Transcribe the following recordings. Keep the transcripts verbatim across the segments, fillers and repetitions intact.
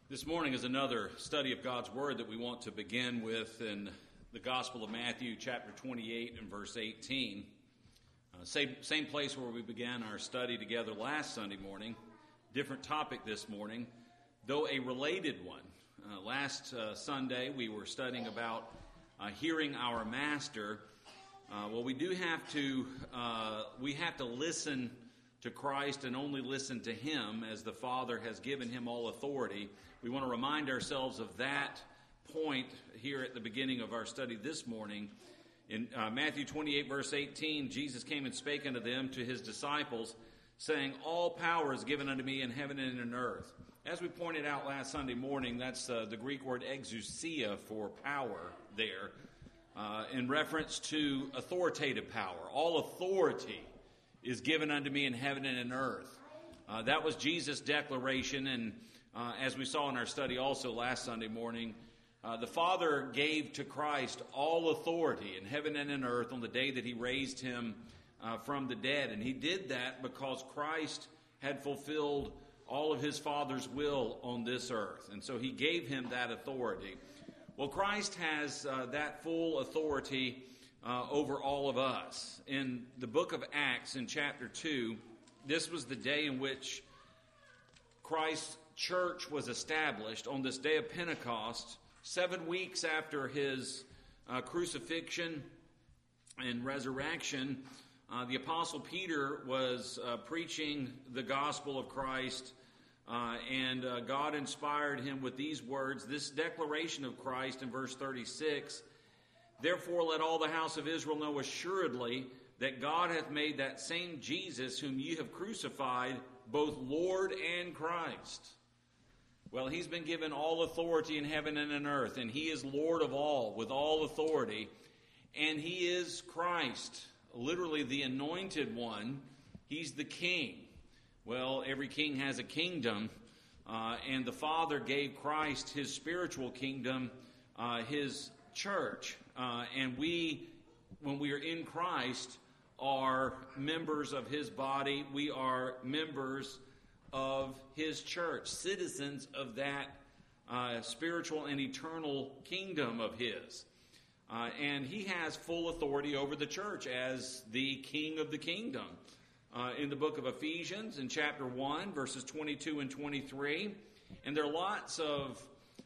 This morning is another study of God's Word that we want to begin with in the Gospel of Matthew, chapter twenty-eight and verse eighteen. Uh, same, same place where we began our study together last Sunday morning. Different topic this morning, though a related one. Uh, last uh, Sunday we were studying about uh, hearing our Master. Uh, well, we do have to, uh, we have to listen to Christ and only listen to Him as the Father has given Him all authority. We want to remind ourselves of that point here at the beginning of our study this morning. In uh, Matthew twenty-eight, verse eighteen, Jesus came and spake unto them, to His disciples, saying, All power is given unto me in heaven and in earth. As we pointed out last Sunday morning, that's uh, the Greek word exousia for power there, uh, in reference to authoritative power. All authority is given unto me in heaven and in earth. Uh, that was Jesus' declaration, and uh, as we saw in our study also last Sunday morning, uh, the Father gave to Christ all authority in heaven and in earth on the day that He raised Him uh, from the dead. And He did that because Christ had fulfilled all of His Father's will on this earth. And so He gave Him that authority. Well, Christ has uh, that full authority Uh, over all of us. In the book of Acts, in chapter two, this was the day in which Christ's church was established on this day of Pentecost, seven weeks after His uh, crucifixion and resurrection. Uh, the Apostle Peter was uh, preaching the gospel of Christ, uh, and uh, God inspired him with these words, this declaration of Christ in verse thirty-six, Therefore let all the house of Israel know assuredly that God hath made that same Jesus whom ye have crucified both Lord and Christ. Well, He's been given all authority in heaven and in earth, and He is Lord of all, with all authority. And He is Christ, literally the anointed one. He's the king. Well, every king has a kingdom, uh, and the Father gave Christ His spiritual kingdom, uh, His church. Uh, and we, when we are in Christ, are members of His body. We are members of His church, citizens of that uh, spiritual and eternal kingdom of His. Uh, and He has full authority over the church as the King of the kingdom. Uh, in the book of Ephesians, in chapter one, verses twenty-two and twenty-three, and there are lots of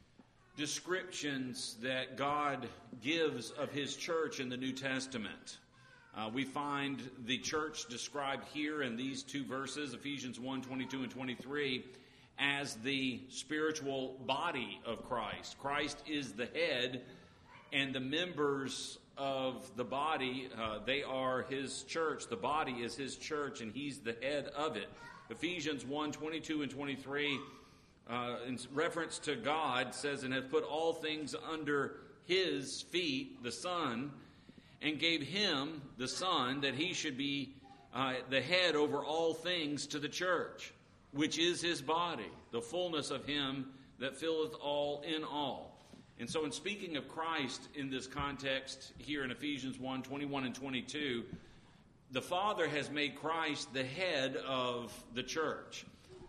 descriptions that God gives of His church in the New Testament. Uh, we find the church described here in these two verses, Ephesians one, twenty-two and twenty-three, as the spiritual body of Christ. Christ is the head, and the members of the body, uh, they are His church. The body is His church, and He's the head of it. Ephesians one, twenty-two and twenty-three, Uh, in reference to God, says, and hath put all things under His feet, the Son, and gave Him, the Son, that He should be uh, the head over all things to the church, which is His body, the fullness of Him that filleth all in all. And so in speaking of Christ in this context here in Ephesians one, twenty-one and twenty-two, the Father has made Christ the head of the church.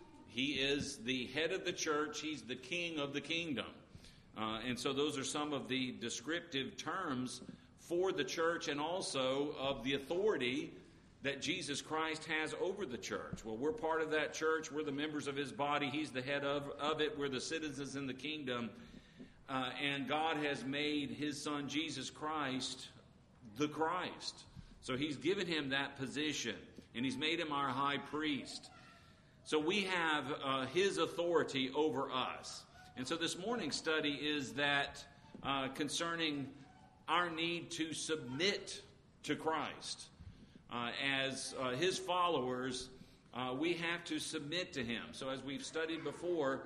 He is the head of the church. He's the king of the kingdom. Uh, and so those are some of the descriptive terms for the church and also of the authority that Jesus Christ has over the church. Well, we're part of that church. We're the members of His body. He's the head of, of it. We're the citizens in the kingdom. Uh, and God has made His Son, Jesus Christ, the Christ. So He's given Him that position, and He's made Him our high priest. So we have uh, His authority over us. And so this morning's study is that uh, concerning our need to submit to Christ. Uh, as uh, His followers, uh, we have to submit to Him. So as we've studied before,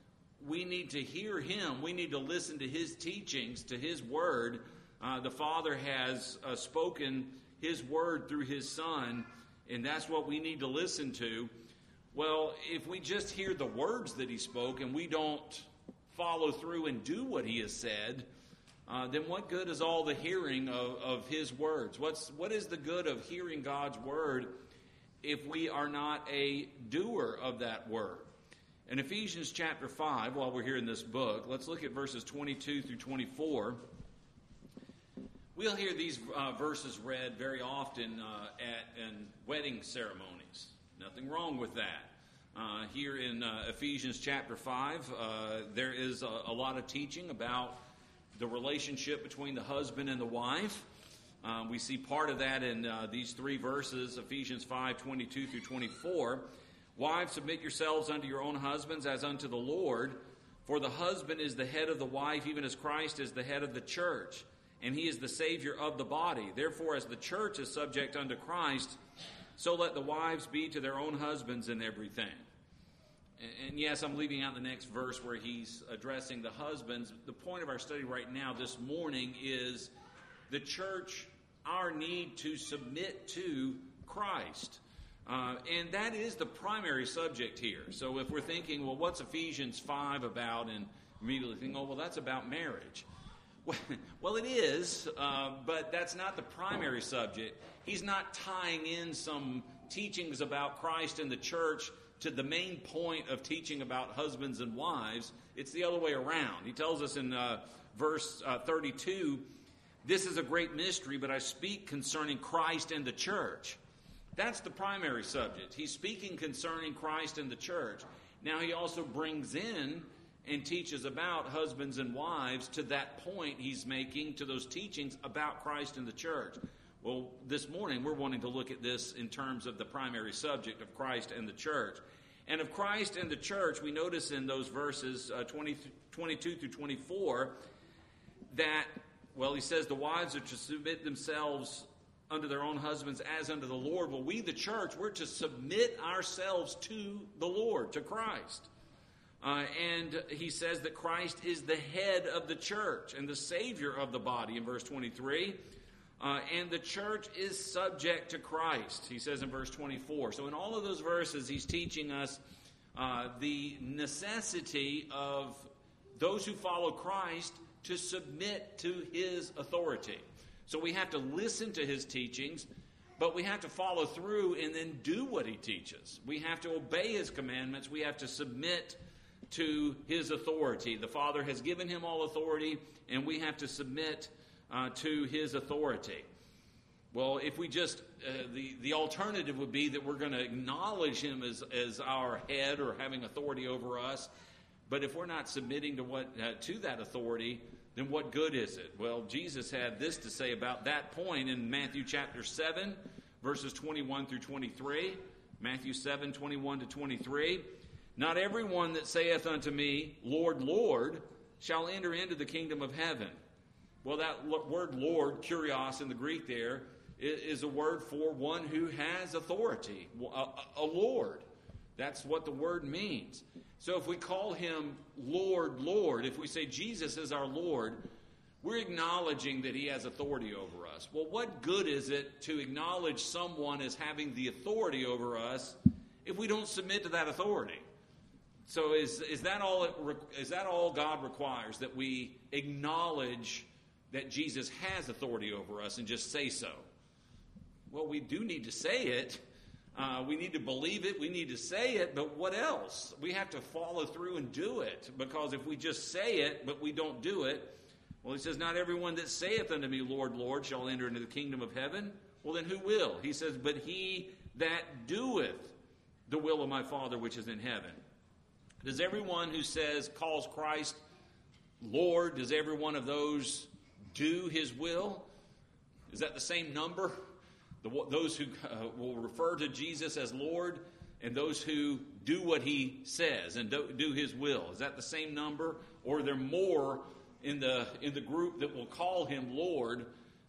we need to hear Him. We need to listen to His teachings, to His word. Uh, the Father has uh, spoken His word through His Son, and that's what we need to listen to. Well, if we just hear the words that He spoke and we don't follow through and do what He has said, uh, then what good is all the hearing of, of His words? What's what is the good of hearing God's word if we are not a doer of that word? In Ephesians chapter five, while we're here in this book, let's look at verses twenty-two through twenty-four. We'll hear these uh, verses read very often uh, at in wedding ceremonies. Nothing wrong with that. Uh, here in uh, Ephesians chapter five, uh, there is a, a lot of teaching about the relationship between the husband and the wife. Uh, we see part of that in uh, these three verses, Ephesians five, twenty-two through twenty-four. Wives, submit yourselves unto your own husbands as unto the Lord. For the husband is the head of the wife, even as Christ is the head of the church. And he is the Savior of the body. Therefore, as the church is subject unto Christ, so let the wives be to their own husbands in everything. And yes, I'm leaving out the next verse where he's addressing the husbands. The point of our study right now this morning is the church, our need to submit to Christ. Uh, and that is the primary subject here. So if we're thinking, well, what's Ephesians five about? And immediately think, oh, well, that's about marriage. Well, it is, uh, but that's not the primary subject. He's not tying in some teachings about Christ and the church to the main point of teaching about husbands and wives. It's the other way around. He tells us in uh, verse uh, thirty-two, this is a great mystery, but I speak concerning Christ and the church. That's the primary subject. He's speaking concerning Christ and the church. Now he also brings in and teaches about husbands and wives to that point he's making, to those teachings about Christ and the church. Well, this morning we're wanting to look at this in terms of the primary subject of Christ and the church. And of Christ and the church, we notice in those verses uh, twenty, twenty-two through twenty-four that, well, he says the wives are to submit themselves unto their own husbands as unto the Lord. Well, we, the church, we're to submit ourselves to the Lord, to Christ. Uh, and he says that Christ is the head of the church and the Savior of the body in verse twenty-three. Uh, and the church is subject to Christ, he says in verse twenty-four. So in all of those verses, he's teaching us uh, the necessity of those who follow Christ to submit to his authority. So we have to listen to his teachings, but we have to follow through and then do what he teaches. We have to obey his commandments. We have to submit to his authority. The Father has given him all authority, and we have to submit uh, to his authority. Well, if we just, uh, the, the alternative would be that we're going to acknowledge him as, as our head or having authority over us, but if we're not submitting to what uh, to that authority, then what good is it? Well, Jesus had this to say about that point in Matthew chapter seven, verses twenty-one through twenty-three. Matthew seven, twenty-one to twenty-three. Not everyone that saith unto me, Lord, Lord, shall enter into the kingdom of heaven. Well, that word Lord, kurios in the Greek there, is a word for one who has authority, a, a Lord. That's what the word means. So if we call him Lord, Lord, if we say Jesus is our Lord, we're acknowledging that he has authority over us. Well, what good is it to acknowledge someone as having the authority over us if we don't submit to that authority? So is is that all it, is that all God requires, that we acknowledge that Jesus has authority over us and just say so? Well, we do need to say it. Uh, we need to believe it. We need to say it. But what else? We have to follow through and do it. Because if we just say it, but we don't do it, well, he says, not everyone that saith unto me, Lord, Lord, shall enter into the kingdom of heaven. Well, then who will? He says, but he that doeth the will of my Father which is in heaven. Does everyone who says, calls Christ Lord, does every one of those do his will? Is that the same number? The, those who uh, will refer to Jesus as Lord and those who do what he says and do, do his will. Is that the same number? Or are there more in the, in the group that will call him Lord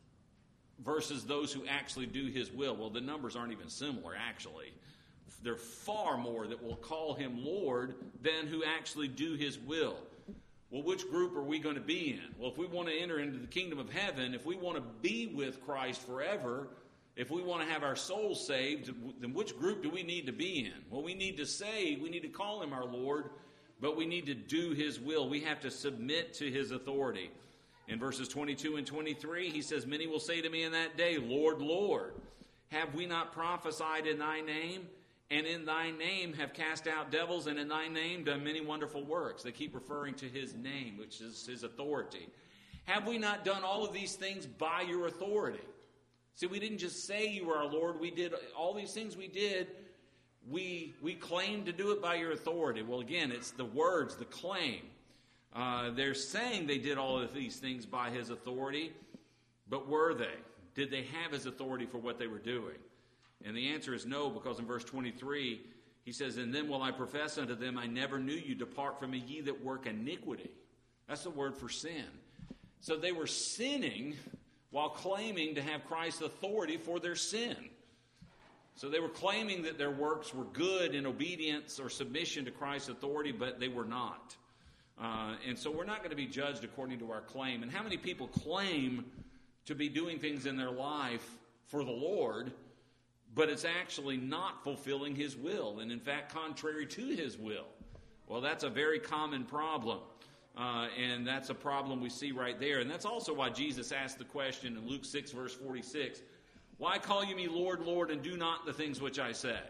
versus those who actually do his will? Well, the numbers aren't even similar, actually. There are far more that will call him Lord than who actually do his will. Well, which group are we going to be in? Well, if we want to enter into the kingdom of heaven, if we want to be with Christ forever, if we want to have our souls saved, then which group do we need to be in? Well, we need to say, we need to call him our Lord, but we need to do his will. We have to submit to his authority. In verses twenty-two and twenty-three, he says, many will say to me in that day, Lord, Lord, have we not prophesied in thy name? and in thy name have cast out devils, and in thy name done many wonderful works. They keep referring to his name, which is his authority. Have we not done all of these things by your authority? See, we didn't just say you were our Lord. We did all these things we did. We, we claim to do it by your authority. Well, again, it's the words, the claim. Uh, they're saying they did all of these things by his authority, but were they? Did they have his authority for what they were doing? And the answer is no, because in verse twenty-three, he says, and then will I profess unto them, I never knew you. Depart from me, ye that work iniquity. That's the word for sin. So they were sinning while claiming to have Christ's authority for their sin. So they were claiming that their works were good in obedience or submission to Christ's authority, but they were not. Uh, and so we're not going to be judged according to our claim. And how many people claim to be doing things in their life for the Lord, but it's actually not fulfilling his will, and in fact contrary to his will? Well, that's a very common problem. Uh, and that's a problem we see right there. And that's also why Jesus asked the question in Luke six, verse forty-six, why call you me Lord, Lord, and do not the things which I say?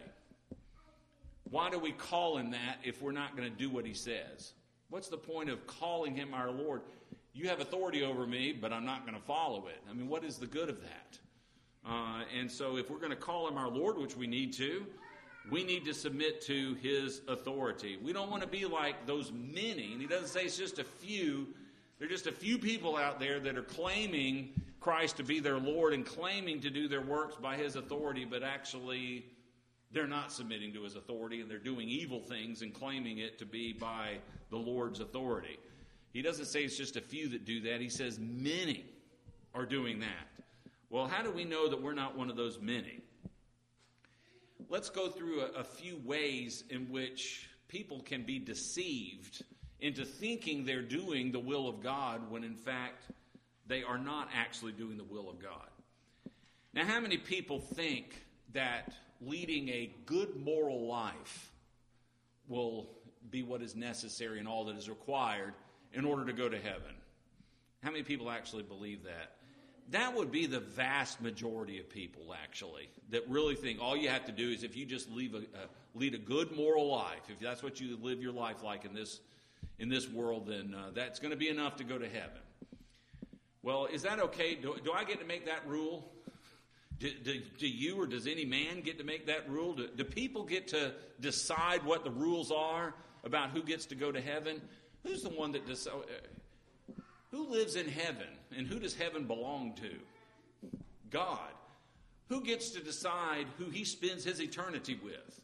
Why do we call him that if we're not going to do what he says? What's the point of calling him our Lord? You have authority over me, but I'm not going to follow it. I mean, what is the good of that? Uh, and so if we're going to call him our Lord, which we need to, we need to submit to his authority. We don't want to be like those many. And he doesn't say it's just a few. There are just a few people out there that are claiming Christ to be their Lord and claiming to do their works by his authority, but actually they're not submitting to his authority, and they're doing evil things and claiming it to be by the Lord's authority. He doesn't say it's just a few that do that. He says many are doing that. Well, how do we know that we're not one of those many? Let's go through a, a few ways in which people can be deceived into thinking they're doing the will of God when in fact they are not actually doing the will of God. Now, how many people think that leading a good moral life will be what is necessary and all that is required in order to go to heaven? How many people actually believe that? That would be the vast majority of people, actually, that really think all you have to do is if you just leave a, uh, lead a good moral life, if that's what you live your life like in this in this world, then uh, that's going to be enough to go to heaven. Well, is that okay? Do, do I get to make that rule? Do, do, do you or does any man get to make that rule? Do, do people get to decide what the rules are about who gets to go to heaven? Who's the one that decides? Who lives in heaven, and who does heaven belong to? God. Who gets to decide who he spends his eternity with?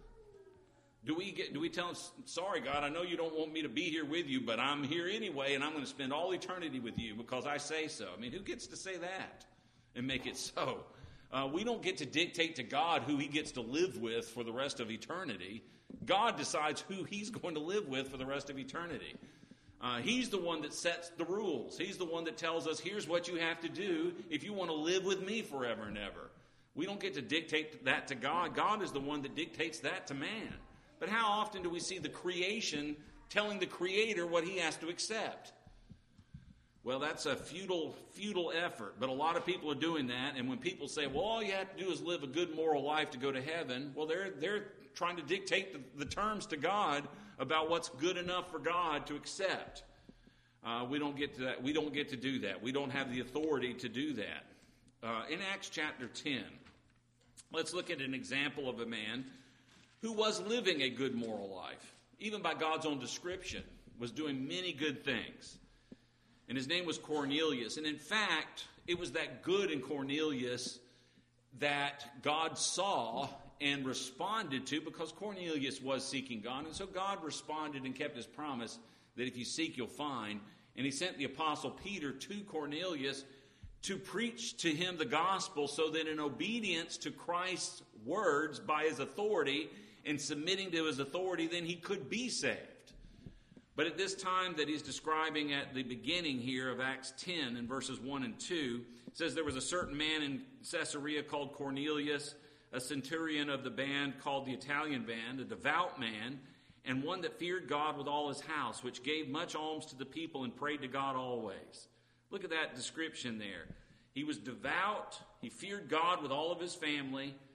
Do we get? Do we tell him, sorry, God, I know you don't want me to be here with you, but I'm here anyway, and I'm going to spend all eternity with you because I say so? I mean, who gets to say that and make it so? Uh, we don't get to dictate to God who he gets to live with for the rest of eternity. God decides who he's going to live with for the rest of eternity. Uh, he's the one that sets the rules. He's the one that tells us, here's what you have to do if you want to live with me forever and ever. We don't get to dictate that to God. God is the one that dictates that to man. But how often do we see the creation telling the Creator what he has to accept? Well, that's a futile, futile effort. But a lot of people are doing that. And when people say, well, all you have to do is live a good moral life to go to heaven, well, they're they're trying to dictate the, the terms to God about what's good enough for God to accept. Uh, we don't get to that. We don't get to do that. We don't have the authority to do that. Uh, in Acts chapter ten, let's look at an example of a man who was living a good moral life, even by God's own description, was doing many good things. And his name was Cornelius. And in fact, it was that good in Cornelius that God saw and responded to, because Cornelius was seeking God. And so God responded and kept his promise that if you seek, you'll find. And he sent the apostle Peter to Cornelius to preach to him the gospel, so that in obedience to Christ's words by his authority and submitting to his authority, then he could be saved. But at this time that he's describing at the beginning here of Acts ten in verses one and two, it says there was a certain man in Caesarea called Cornelius, a centurion of the band called the Italian band, a devout man, and one that feared God with all his house, which gave much alms to the people and prayed to God always. Look at that description there. He was devout. He feared God with all of his family.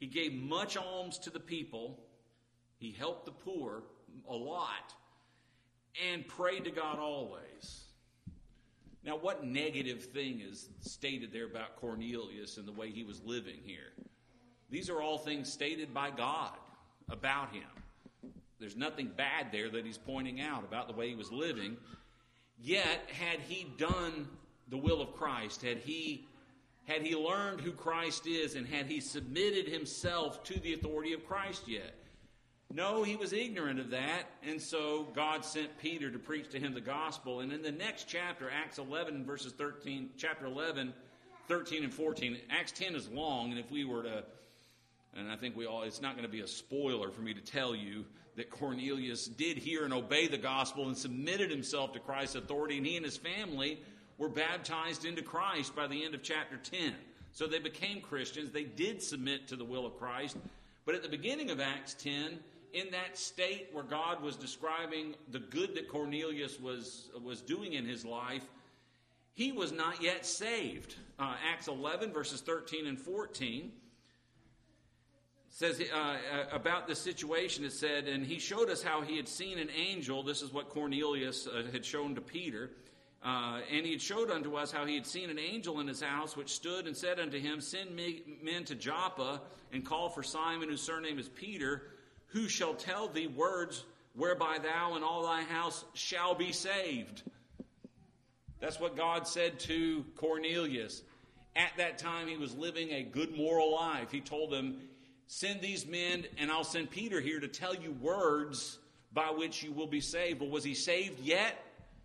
He gave much alms to the people. He helped the poor a lot and prayed to God always. Now, what negative thing is stated there about Cornelius and the way he was living here? These are all things stated by God about him. There's nothing bad there that he's pointing out about the way he was living. Yet, had he done the will of Christ, had he, had he learned who Christ is, and had he submitted himself to the authority of Christ yet? No, he was ignorant of that, and so God sent Peter to preach to him the gospel. And in the next chapter, Acts eleven, verses thirteen, chapter eleven, thirteen and fourteen, Acts ten is long, and if we were to, and I think we all, it's not going to be a spoiler for me to tell you that Cornelius did hear and obey the gospel and submitted himself to Christ's authority, and he and his family were baptized into Christ by the end of chapter ten. So they became Christians. They did submit to the will of Christ. But at the beginning of Acts ten, in that state where God was describing the good that Cornelius was, was doing in his life, he was not yet saved. Uh, Acts eleven, verses thirteen and fourteen, says uh, about this situation, it said, and he showed us how he had seen an angel. This is what Cornelius uh, had shown to Peter. Uh, and he had showed unto us how he had seen an angel in his house, which stood and said unto him, Send me men to Joppa, and call for Simon, whose surname is Peter, who shall tell thee words whereby thou and all thy house shall be saved. That's what God said to Cornelius. At that time, he was living a good moral life. He told him, Send these men, and I'll send Peter here to tell you words by which you will be saved. But was he saved yet?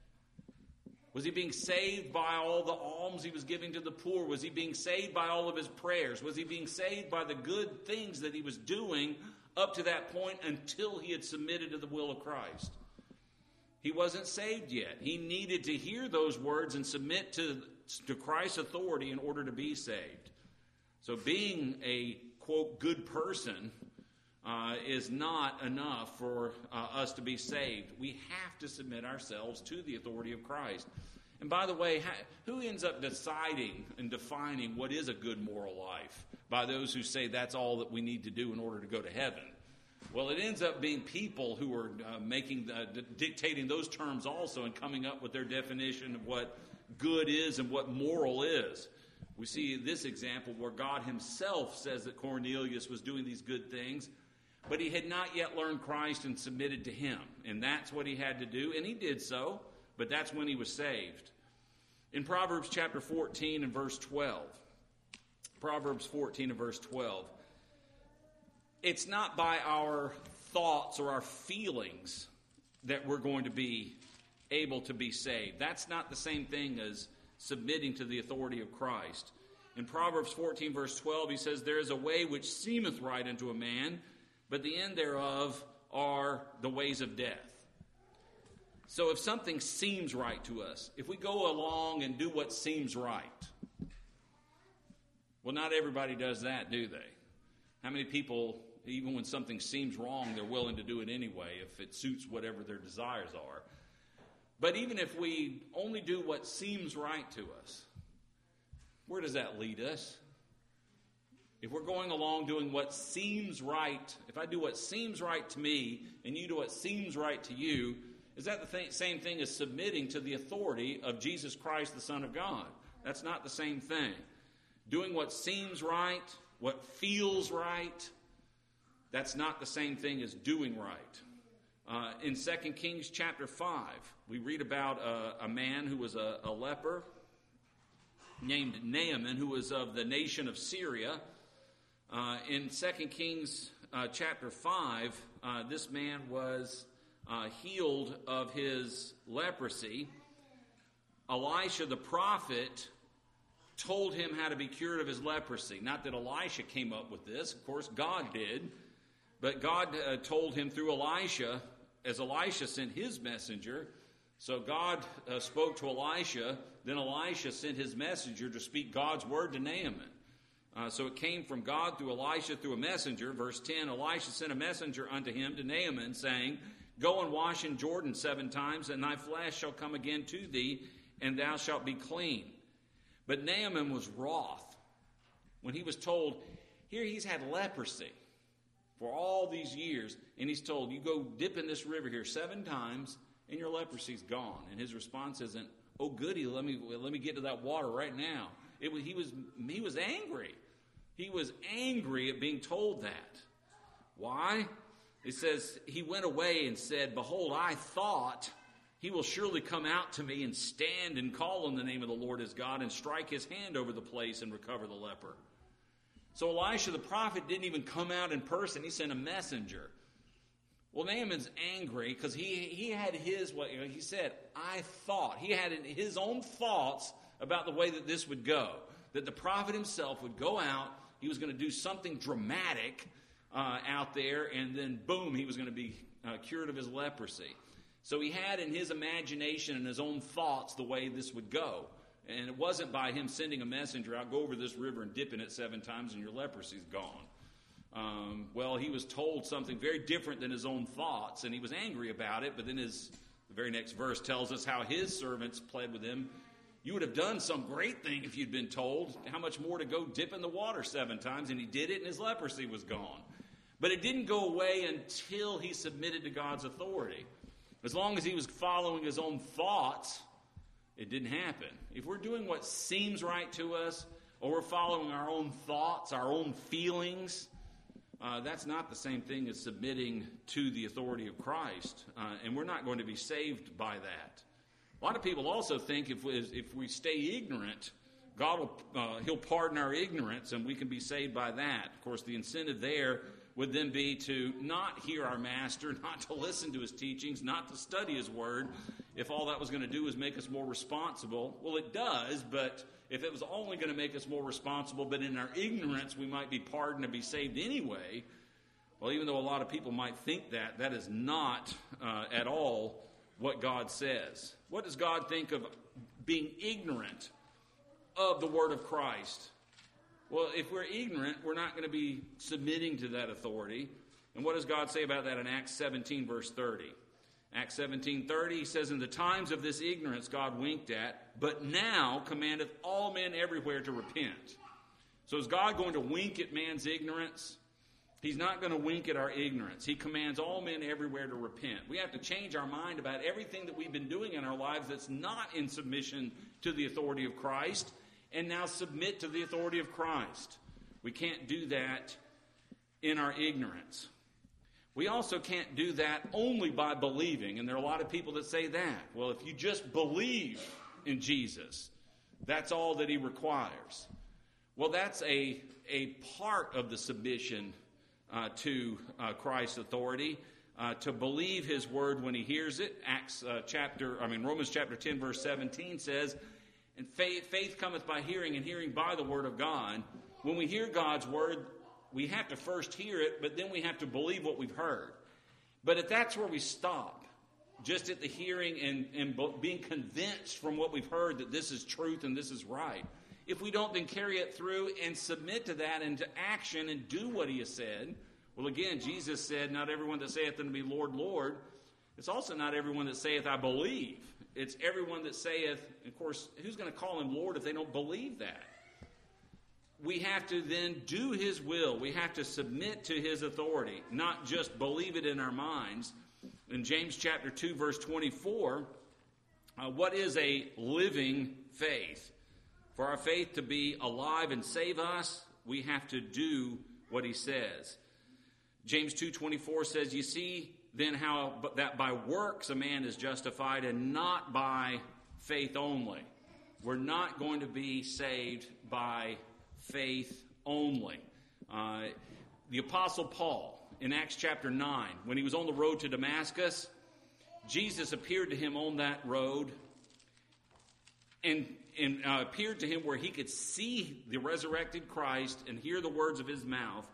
Was he being saved by all the alms he was giving to the poor? Was he being saved by all of his prayers? Was he being saved by the good things that he was doing up to that point until he had submitted to the will of Christ? He wasn't saved yet. He needed to hear those words and submit to, to Christ's authority in order to be saved. So being a, quote, good person uh, is not enough for uh, us to be saved. We have to submit ourselves to the authority of Christ. And by the way, who ends up deciding and defining what is a good moral life? By those who say that's all that we need to do in order to go to heaven. Well, it ends up being people who are uh, making, uh, d- dictating those terms also and coming up with their definition of what good is and what moral is. We see this example where God himself says that Cornelius was doing these good things, but he had not yet learned Christ and submitted to him. And that's what he had to do, and he did so, but that's when he was saved. In Proverbs chapter fourteen and verse twelve, Proverbs fourteen and verse twelve, it's not by our thoughts or our feelings that we're going to be able to be saved. That's not the same thing as submitting to the authority of Christ. In Proverbs fourteen, verse twelve, he says, There is a way which seemeth right unto a man, but the end thereof are the ways of death. So if something seems right to us, if we go along and do what seems right, well, not everybody does that, do they? How many people, even when something seems wrong, they're willing to do it anyway if it suits whatever their desires are? But even if we only do what seems right to us, where does that lead us? If we're going along doing what seems right, if I do what seems right to me and you do what seems right to you, is that the th- same thing as submitting to the authority of Jesus Christ, the Son of God? That's not the same thing. Doing what seems right, what feels right, that's not the same thing as doing right. Uh, in Second Kings chapter five, we read about a, a man who was a, a leper named Naaman, who was of the nation of Syria. Uh, in Second Kings uh, chapter five, uh, this man was uh, healed of his leprosy. Elisha the prophet told him how to be cured of his leprosy. Not that Elisha came up with this. Of course, God did. But God uh, told him through Elisha, as Elisha sent his messenger. So God uh, spoke to Elisha. Then Elisha sent his messenger to speak God's word to Naaman. Uh, so it came from God through Elisha through a messenger. Verse ten, Elisha sent a messenger unto him to Naaman, saying, Go and wash in Jordan seven times, and thy flesh shall come again to thee, and thou shalt be clean. But Naaman was wroth when he was told, Here he's had leprosy for all these years, and he's told, you go dip in this river here seven times, and your leprosy's gone. And his response isn't, oh, goody, let me let me get to that water right now. It was, he was he was angry. He was angry at being told that. Why? It says, he went away and said, behold, I thought he will surely come out to me and stand and call on the name of the Lord his God and strike his hand over the place and recover the leper. So Elisha the prophet didn't even come out in person. He sent a messenger. Well, Naaman's angry because he, he had his, what you know, he said, I thought. He had his own thoughts about the way that this would go. That the prophet himself would go out. He was going to do something dramatic uh, out there. And then, boom, he was going to be uh, cured of his leprosy. So he had in his imagination and his own thoughts the way this would go. And it wasn't by him sending a messenger out, go over this river and dip in it seven times and your leprosy's gone. Um, well, he was told something very different than his own thoughts, and he was angry about it. But then his the very next verse tells us how his servants pled with him. You would have done some great thing if you'd been told. How much more to go dip in the water seven times? And he did it, and his leprosy was gone. But it didn't go away until he submitted to God's authority. As long as he was following his own thoughts, it didn't happen. If we're doing what seems right to us, or we're following our own thoughts, our own feelings, uh, that's not the same thing as submitting to the authority of Christ. Uh, and we're not going to be saved by that. A lot of people also think if we, if we stay ignorant, God will uh, he'll pardon our ignorance and we can be saved by that. Of course, the incentive there would then be to not hear our master, not to listen to his teachings, not to study his word. If all that was going to do is make us more responsible, well, it does, but if it was only going to make us more responsible, but in our ignorance we might be pardoned and be saved anyway, well, even though a lot of people might think that, that is not uh, at all what God says. What does God think of being ignorant of the word of Christ? Well, if we're ignorant, we're not going to be submitting to that authority. And what does God say about that in Acts seventeen, verse thirty? Acts seventeen thirty, he says, in the times of this ignorance God winked at, but now commandeth all men everywhere to repent. So is God going to wink at man's ignorance? He's not going to wink at our ignorance. He commands all men everywhere to repent. We have to change our mind about everything that we've been doing in our lives that's not in submission to the authority of Christ, and now submit to the authority of Christ. We can't do that in our ignorance. We also can't do that only by believing, and there are a lot of people that say that. Well, if you just believe in Jesus, that's all that he requires. Well, that's a, a part of the submission uh, to uh, Christ's authority, uh, to believe his word when he hears it. Acts uh, chapter, I mean Romans chapter ten, verse seventeen says, and faith, faith cometh by hearing, and hearing by the word of God. When we hear God's word, we have to first hear it, but then we have to believe what we've heard. But if that's where we stop, just at the hearing and, and being convinced from what we've heard that this is truth and this is right, if we don't then carry it through and submit to that into action and do what he has said, well, again, Jesus said, not everyone that saith unto me, Lord, Lord. It's also not everyone that saith, I believe. It's everyone that saith, of course, who's going to call him Lord if they don't believe that? We have to then do his will. We have to submit to his authority, not just believe it in our minds. In James chapter two, verse twenty-four, uh, what is a living faith? For our faith to be alive and save us, we have to do what he says. James two twenty-four says, you see then how that by works a man is justified and not by faith only. We're not going to be saved by faith only. Uh, the Apostle Paul, in Acts chapter nine, when he was on the road to Damascus, Jesus appeared to him on that road and, and uh, appeared to him where he could see the resurrected Christ and hear the words of his mouth.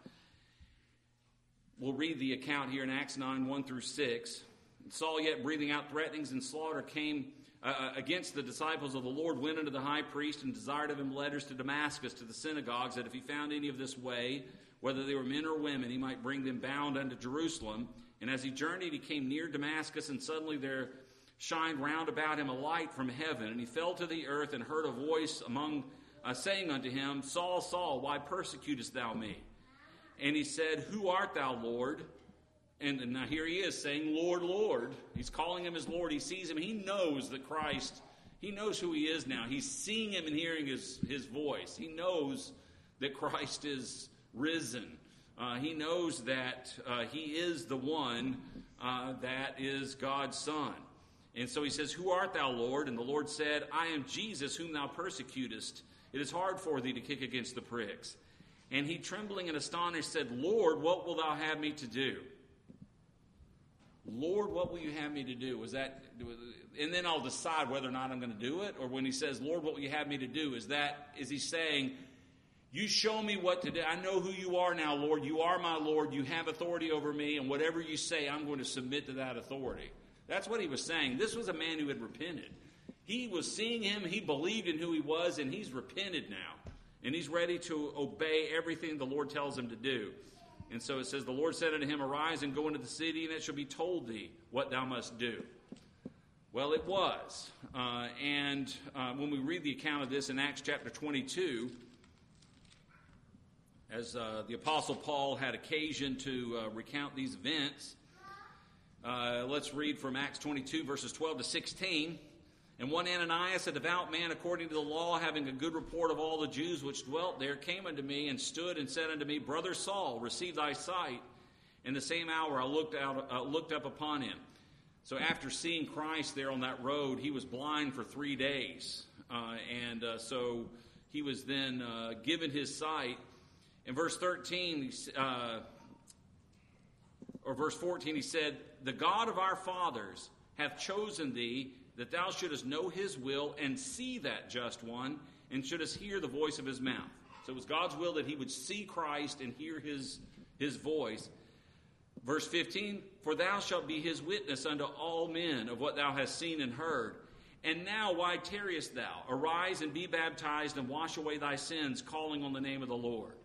We'll read the account here in Acts nine, one through six. Saul, yet breathing out threatenings and slaughter, came uh, against the disciples of the Lord, went unto the high priest and desired of him letters to Damascus, to the synagogues, that if he found any of this way, whether they were men or women, he might bring them bound unto Jerusalem. And as he journeyed, he came near Damascus, and suddenly there shined round about him a light from heaven. And he fell to the earth and heard a voice among uh, saying unto him, Saul, Saul, why persecutest thou me? And he said, "Who art thou, Lord?" And now here he is saying, "Lord, Lord." He's calling him his Lord. He sees him. He knows that Christ, he knows who he is now. He's seeing him and hearing his, his voice. He knows that Christ is risen. Uh, he knows that uh, he is the one uh, that is God's Son. And so he says, "Who art thou, Lord?" And the Lord said, "I am Jesus, whom thou persecutest. It is hard for thee to kick against the pricks." And he, trembling and astonished, said, "Lord, what wilt thou have me to do?" Lord, what will you have me to do? Was that, and then I'll decide whether or not I'm going to do it. Or when he says, "Lord, what will you have me to do?" Is that, is he saying, you show me what to do. I know who you are now, Lord. You are my Lord. You have authority over me. And whatever you say, I'm going to submit to that authority. That's what he was saying. This was a man who had repented. He was seeing him. He believed in who he was. And he's repented now. And he's ready to obey everything the Lord tells him to do. And so it says, the Lord said unto him, "Arise and go into the city, and it shall be told thee what thou must do." Well, it was. Uh, and uh, when we read the account of this in Acts chapter twenty-two, as uh, the Apostle Paul had occasion to uh, recount these events, uh, let's read from Acts twenty-two, verses twelve to sixteen. "And one Ananias, a devout man according to the law, having a good report of all the Jews which dwelt there, came unto me and stood and said unto me, Brother Saul, receive thy sight. In the same hour I looked out, uh, looked up upon him." So after seeing Christ there on that road, he was blind for three days. Uh, and uh, so he was then uh, given his sight. In verse thirteen, uh, or verse fourteen, he said, "The God of our fathers hath chosen thee, that thou shouldest know his will and see that just one, and shouldest hear the voice of his mouth." So it was God's will that he would see Christ and hear his, his voice. Verse fifteen, "For thou shalt be his witness unto all men of what thou hast seen and heard. And now why tarriest thou? Arise and be baptized and wash away thy sins, calling on the name of the Lord."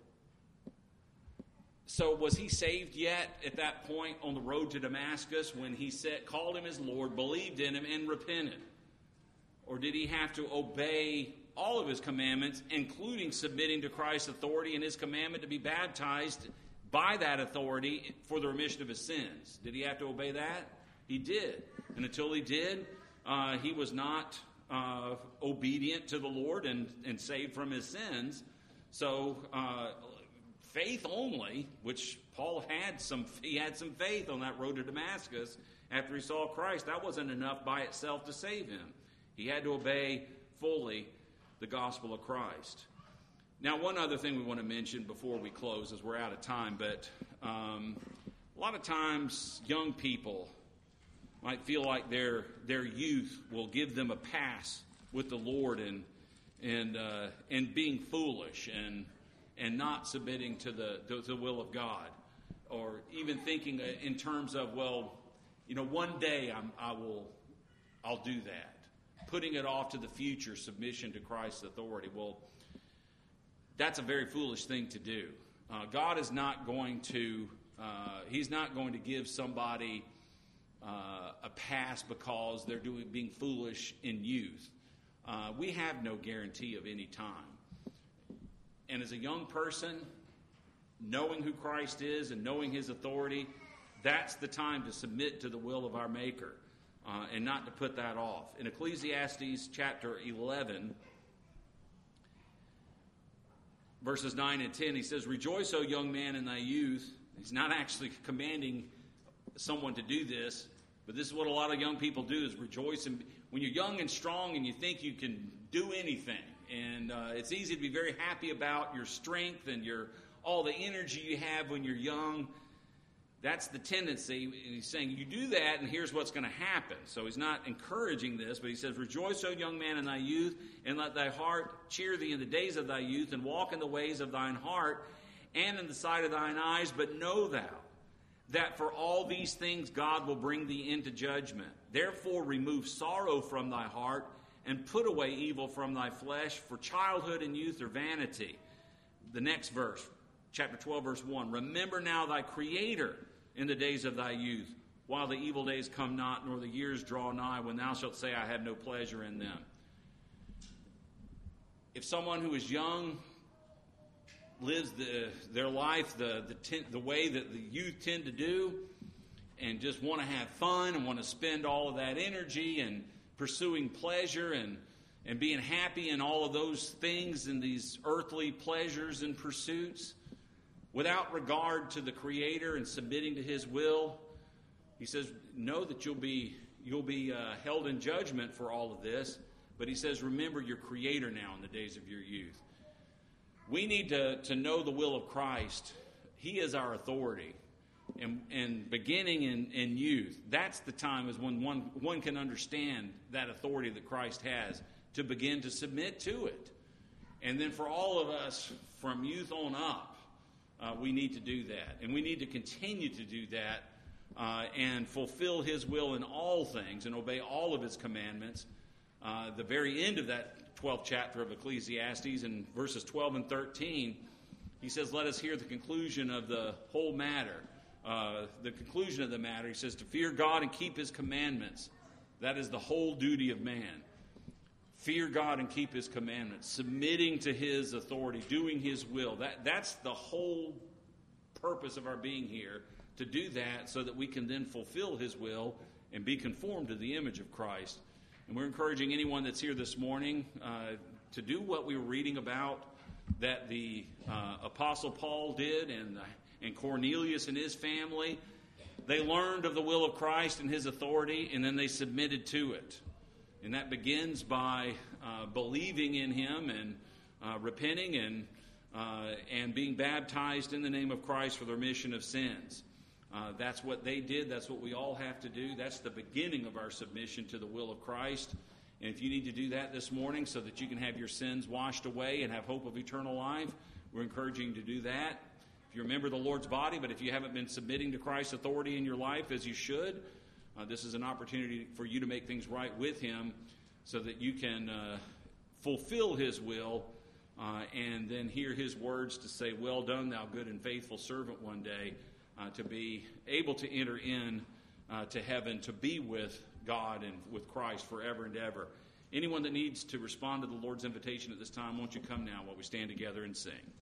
So was he saved yet at that point on the road to Damascus when he said, called him his Lord, believed in him, and repented? Or did he have to obey all of his commandments, including submitting to Christ's authority and his commandment to be baptized by that authority for the remission of his sins? Did he have to obey that? He did. And until he did, uh, he was not uh, obedient to the Lord and, and saved from his sins. So uh, faith only, which Paul had some, he had some faith on that road to Damascus after he saw Christ. That wasn't enough by itself to save him. He had to obey fully the gospel of Christ. Now, one other thing we want to mention before we close, as we're out of time, but um, a lot of times young people might feel like their their youth will give them a pass with the Lord and and uh, and being foolish and and not submitting to the, to the will of God, or even thinking in terms of, well, you know, one day I'm, I will, I'll do that. Putting it off to the future, submission to Christ's authority. Well, that's a very foolish thing to do. Uh, God is not going to, uh, He's not going to give somebody uh, a pass because they're doing being foolish in youth. Uh, we have no guarantee of any time. And as a young person, knowing who Christ is and knowing his authority, that's the time to submit to the will of our Maker uh, and not to put that off. In Ecclesiastes chapter eleven, verses nine and ten, he says, "Rejoice, O young man, in thy youth." He's not actually commanding someone to do this, but this is what a lot of young people do, is rejoice. And when you're young and strong and you think you can do anything, and uh, it's easy to be very happy about your strength and your all the energy you have when you're young. That's the tendency. And he's saying you do that, and here's what's going to happen. So he's not encouraging this, but he says, "Rejoice, O young man, in thy youth, and let thy heart cheer thee in the days of thy youth, and walk in the ways of thine heart, and in the sight of thine eyes. But know thou that for all these things God will bring thee into judgment. Therefore remove sorrow from thy heart, and put away evil from thy flesh, for childhood and youth are vanity." The next verse, chapter twelve, verse one. "Remember now thy Creator in the days of thy youth, while the evil days come not, nor the years draw nigh, when thou shalt say, I had no pleasure in them." If someone who is young lives the, their life the, the, ten, the way that the youth tend to do, and just want to have fun and want to spend all of that energy and pursuing pleasure and, and being happy in all of those things and these earthly pleasures and pursuits without regard to the Creator and submitting to His will, he says, know that you'll be, you'll be uh, held in judgment for all of this. But he says, remember your Creator now in the days of your youth. We need to, to know the will of Christ. He is our authority. And, and beginning in, in youth, that's the time is when one, one can understand that authority that Christ has to begin to submit to it. And then for all of us from youth on up, uh, we need to do that. And we need to continue to do that uh, and fulfill His will in all things and obey all of His commandments. Uh, the very end of that twelfth chapter of Ecclesiastes, in verses twelve and thirteen, he says, let us hear the conclusion of the whole matter. Uh, the conclusion of the matter, he says, to fear God and keep His commandments. That is the whole duty of man. Fear God and keep His commandments, submitting to His authority, doing His will. That, that's the whole purpose of our being here, to do that so that we can then fulfill His will and be conformed to the image of Christ. And we're encouraging anyone that's here this morning uh, to do what we were reading about that the uh, Apostle Paul did and, uh, and Cornelius and his family. They learned of the will of Christ and His authority, and then they submitted to it. And that begins by uh, believing in Him and uh, repenting and, uh, and being baptized in the name of Christ for the remission of sins. Uh, that's what they did. That's what we all have to do. That's the beginning of our submission to the will of Christ. And if you need to do that this morning so that you can have your sins washed away and have hope of eternal life, we're encouraging you to do that. If you're a member of the Lord's body, but if you haven't been submitting to Christ's authority in your life as you should, uh, this is an opportunity for you to make things right with Him so that you can uh, fulfill His will uh, and then hear His words to say, well done, thou good and faithful servant, one day. Uh, to be able to enter in uh, to heaven, to be with God and with Christ forever and ever. Anyone that needs to respond to the Lord's invitation at this time, won't you come now while we stand together and sing?